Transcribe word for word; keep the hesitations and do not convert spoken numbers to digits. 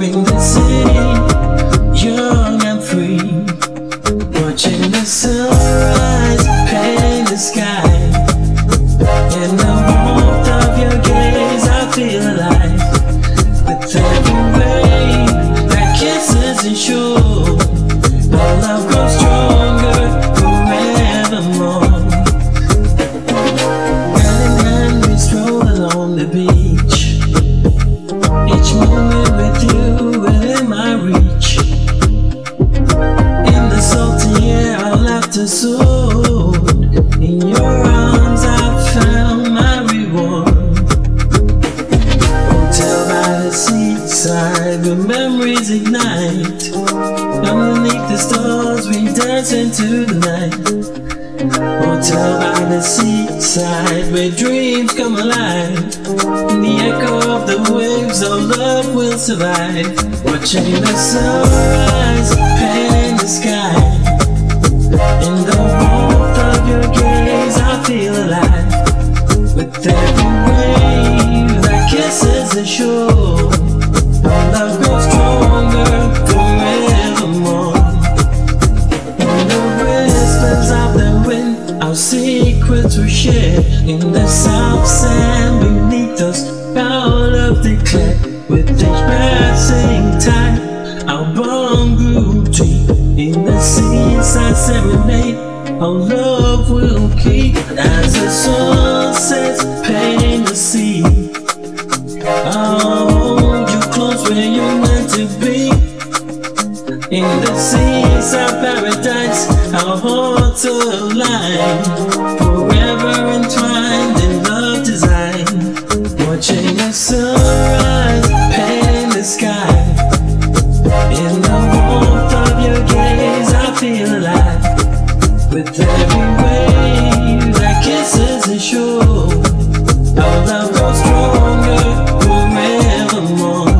in the city, young and free, watching the sunrise paint the sky. In the warmth of your gaze, I feel alive. With every wave that kisses and shore, our love grows stronger forevermore. Hand in hand we stroll along the beach, each moment with you within my reach. In the salty air our laughter soared, in your arms I found my reward. Hotel by the seaside where memories ignite. Underneath the stars we dance into the night. Hotel by the seaside where dreams come alive. In the echo of the waves our love will survive. Watching the sunrise paint the sky. In the warmth of your gaze I feel alive. With every wave that kisses the shore, our love grows stronger forevermore. In the whispers of the wind our secrets were shared. In the soft sand beneath us our love declared. With each passing time our bond grew deep. In the seaside serenade our love will keep. As the sunsets paint the sea, I'll hold you close where you're meant to be. In the seaside paradise our hearts align, forever entwined in love design. Watching the sunrise paint the sky. In the warmth of your gaze I feel alive. With every wave that kisses the shore, our love grows stronger forevermore.